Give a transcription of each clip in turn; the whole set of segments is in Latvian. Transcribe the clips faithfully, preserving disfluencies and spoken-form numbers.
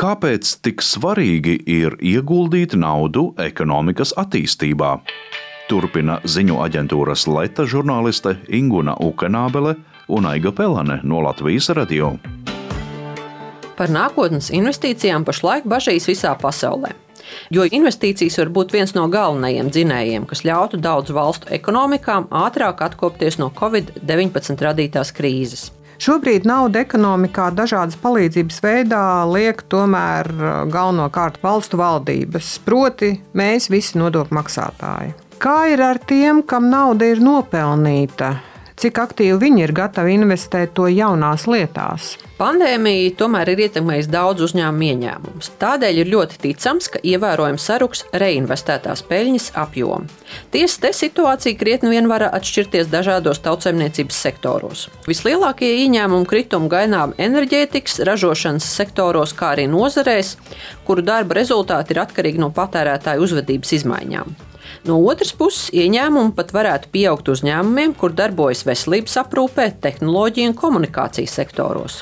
Kāpēc tik svarīgi ir ieguldīt naudu ekonomikas attīstībā? Turpina ziņu aģentūras Leta žurnāliste Inguna Ukenābele un Aiga Pelane no Latvijas radio. Par nākotnes investīcijām pašlaik bažīs visā pasaulē. Jo investīcijas var būt viens no galvenajiem dzinējiem, kas ļautu daudzu valstu ekonomikām ātrāk atkopties no covid deviņpadsmit radītās krīzes. Šobrīd nauda ekonomikā dažādas palīdzības veidā liek tomēr galvenokārt valstu valdības, proti mēs visi nodokļu maksātāji. Kā ir ar tiem, kam nauda ir nopelnīta? Cik aktīvi viņi ir gatavi investēt to jaunās lietās? Pandēmija tomēr ir ietekmējusi daudz uzņēmumu ieņēmumus. Tādēļ ir ļoti ticams, ka ievērojami saruks reinvestētās peļņas apjomi. Tiesa te situācija krietni vien var atšķirties dažādos tautsaimniecības sektoros. Vislielākie ieņēmumu kritumi gaidām enerģētikas, ražošanas sektoros, kā arī nozarēs, kuru darba rezultāti ir atkarīgi no patērētāju uzvedības izmaiņām. No otras puses, ieņēmumi pat varētu pieaugt uzņēmumiem, kur darbojas veselības aprūpē, tehnoloģiju un komunikāciju sektoros.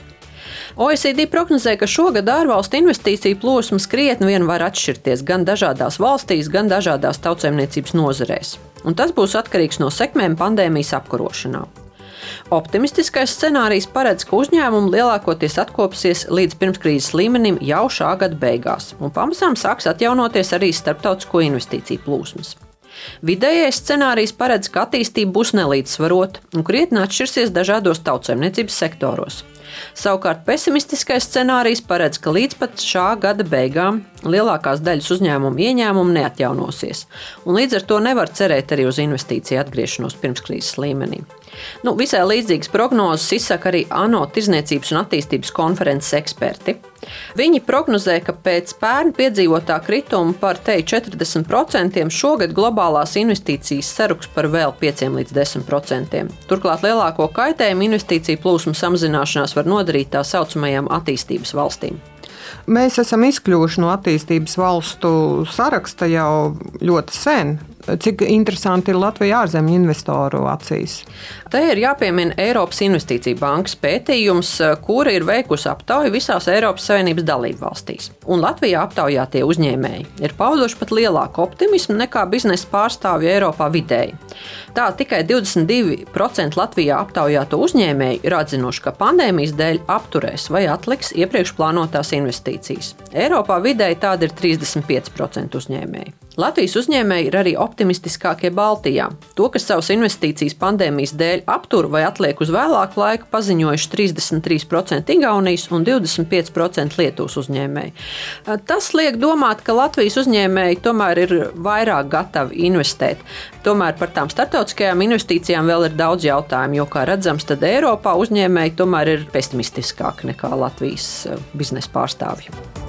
O E C D prognozē, ka šogad ārvalstu investīciju plūsmas krietni vien var atšķirties gan dažādās valstīs, gan dažādās tautsaimniecības nozarēs. Un tas būs atkarīgs no sekmēm pandēmijas apkarošanā. Optimistiskais scenārijs paredz, ka uzņēmumi lielākoties atkopsies līdz pirmskrīzes līmenim jau šā gada beigās, un pamazām sāks atjaunoties arī starptautisko investīciju plūsmas. Vidējais scenārijs paredz, ka attīstība būs nelīdzsvarota un krietni atšķirsies dažādos tautsaimniecības sektoros. Savukārt pesimistiskais scenārijs paredz, ka līdz pat šā gada beigām lielākās daļas uzņēmumu ieņēmumu neatjaunosies, un līdz ar to nevar cerēt arī uz investīciju atgriešanos pirmskrīzes līmenī. Nu, visai līdzīgas prognozes izsaka arī ANO Tirdzniecības un attīstības konferences eksperti. Viņi prognozē, ka pēc pērn piedzīvotā krituma par teju četrdesmit procentiem šogad globālās investīcijas saruks par vēl pieciem līdz desmit procentiem. Turklāt lielāko kaitējumu investīciju plūsmu samazināšanās var nodarīt tā saucamajām attīstības valstīm. Mēs esam izkļuvuši no attīstības valstu saraksta jau ļoti sen. Cik interesanti ir Latvija ārzemju investoru acīs? Te ir jāpiemina Eiropas Investīcija bankas pētījums, kura ir veikusi aptauju visās Eiropas Savienības dalību valstīs. Un Latvijā aptaujātie uzņēmēji ir pauduši pat lielāku optimismu nekā biznesa pārstāvji Eiropā vidēji. Tā tikai divdesmit divi procenti Latvijā aptaujāto uzņēmēju ir atzinuši, ka pandēmijas dēļ apturēs vai atliks iepriekš plānotās investīcijas. Eiropā vidēji tādi ir trīsdesmit pieci procenti uzņēmēji. Latvijas uzņēmēji ir arī optimistiskākie Baltijā. To, kas savas investīcijas pandēmijas dēļ aptur vai atliek uz vēlāku laiku, paziņojuši trīsdesmit trīs procenti Igaunijas un divdesmit pieci procenti Lietuvas uzņēmēji. Tas liek domāt, ka Latvijas uzņēmēji tomēr ir vairāk gatavi investēt. Tomēr par tām starptautiskajām investīcijām vēl ir daudz jautājumu, jo, kā redzams, tad Eiropā uzņēmēji tomēr ir pesimistiskāki nekā Latvijas biznesa pārstāvji.